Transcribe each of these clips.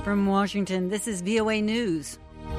From Washington, this is VOA News.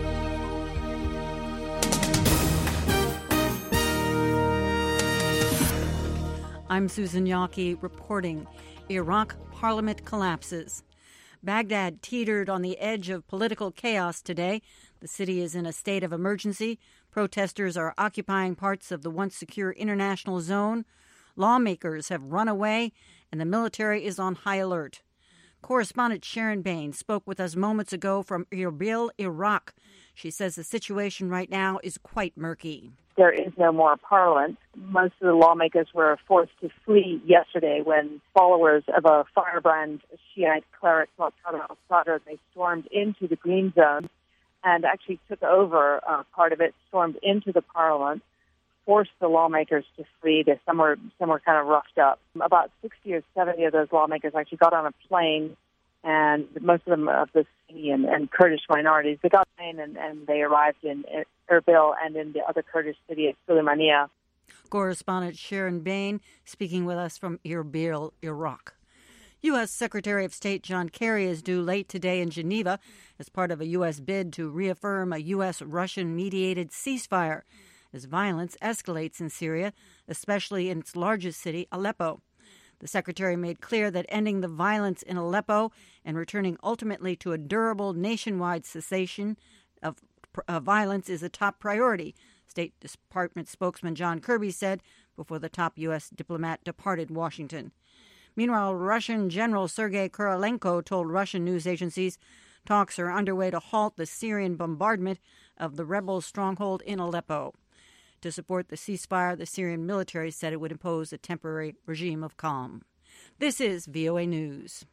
I'm Susan Yaki reporting. Iraq parliament collapses. Baghdad teetered on the edge of political chaos today. The city is in a state of emergency. Protesters are occupying parts of the once secure international zone. Lawmakers have run away, and the military is on high alert. Correspondent Sharon Bain spoke with us moments ago from Erbil, Iraq. She says the situation right now is quite murky. There is no more parliament. Most of the lawmakers were forced to flee yesterday when followers of a firebrand Shiite cleric, Muqtada al-Sadr, they stormed into the Green Zone and actually took over part of it, stormed into the parliament, forced the lawmakers to flee. Some were kind of roughed up. About 60 or 70 of those lawmakers actually got on a plane, and most of them of the Sunni and Kurdish minorities. They got on a plane and they arrived in Erbil and in the other Kurdish city of Sulaymaniyah. Correspondent Sharon Bain speaking with us from Erbil, Iraq. U.S. Secretary of State John Kerry is due late today in Geneva as part of a U.S. bid to reaffirm a U.S.-Russian-mediated ceasefire as violence escalates in Syria, especially in its largest city, Aleppo. The secretary made clear that ending the violence in Aleppo and returning ultimately to a durable nationwide cessation of violence is a top priority, State Department spokesman John Kirby said before the top U.S. diplomat departed Washington. Meanwhile, Russian General Sergei Korolenko told Russian news agencies talks are underway to halt the Syrian bombardment of the rebel stronghold in Aleppo. To support the ceasefire, the Syrian military said it would impose a temporary regime of calm. This is VOA News.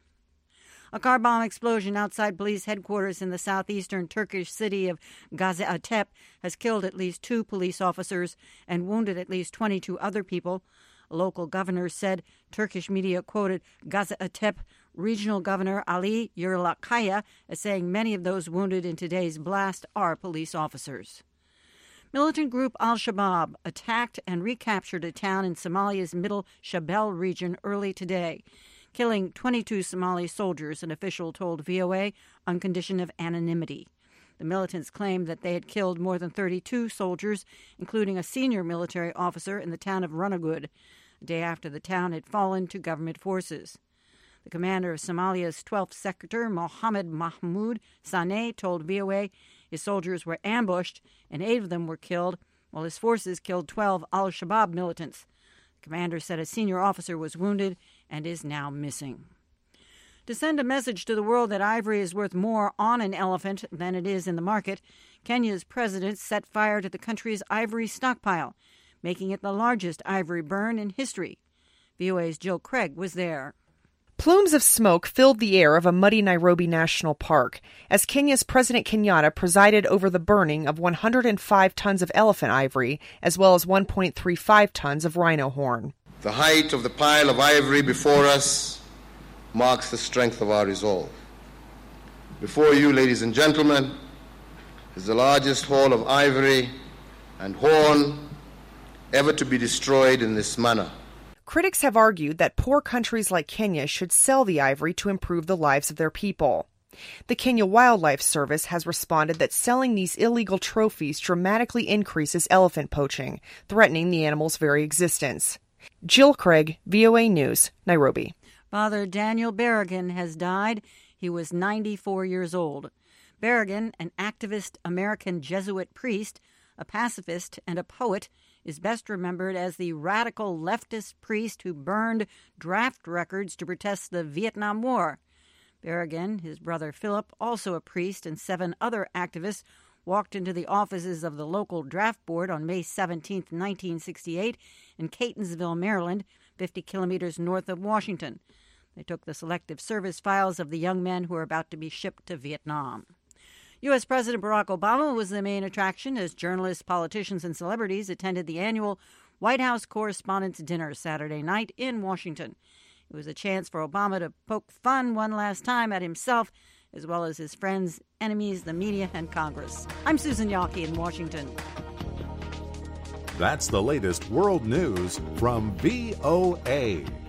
A car bomb explosion outside police headquarters in the southeastern Turkish city of Gaziantep has killed at least 2 police officers and wounded at least 22 other people. A local governor said Turkish media quoted Gaziantep Regional Governor Ali Yerlikaya as saying many of those wounded in today's blast are police officers. Militant group al-Shabaab attacked and recaptured a town in Somalia's Middle Shabelle region early today, killing 22 Somali soldiers, an official told VOA on condition of anonymity. The militants claimed that they had killed more than 32 soldiers, including a senior military officer in the town of Runagud, a day after the town had fallen to government forces. The commander of Somalia's 12th sector, Mohammed Mahmoud Saneh, told VOA his soldiers were ambushed and 8 of them were killed, while his forces killed 12 al-Shabaab militants. The commander said a senior officer was wounded and is now missing. To send a message to the world that ivory is worth more on an elephant than it is in the market, Kenya's president set fire to the country's ivory stockpile, making it the largest ivory burn in history. VOA's Jill Craig was there. Plumes of smoke filled the air of a muddy Nairobi National Park as Kenya's President Kenyatta presided over the burning of 105 tons of elephant ivory as well as 1.35 tons of rhino horn. The height of the pile of ivory before us marks the strength of our resolve. Before you, ladies and gentlemen, is the largest haul of ivory and horn ever to be destroyed in this manner. Critics have argued that poor countries like Kenya should sell the ivory to improve the lives of their people. The Kenya Wildlife Service has responded that selling these illegal trophies dramatically increases elephant poaching, threatening the animal's very existence. Jill Craig, VOA News, Nairobi. Father Daniel Berrigan has died. He was 94 years old. Berrigan, an activist American Jesuit priest, a pacifist, and a poet, is best remembered as the radical leftist priest who burned draft records to protest the Vietnam War. Berrigan, his brother Philip, also a priest, and 7 other activists walked into the offices of the local draft board on May 17, 1968, in Catonsville, Maryland, 50 kilometers north of Washington. They took the selective service files of the young men who were about to be shipped to Vietnam. U.S. President Barack Obama was the main attraction as journalists, politicians, and celebrities attended the annual White House Correspondents' Dinner Saturday night in Washington. It was a chance for Obama to poke fun one last time at himself, as well as his friends, enemies, the media, and Congress. I'm Susan Yaki in Washington. That's the latest world news from VOA.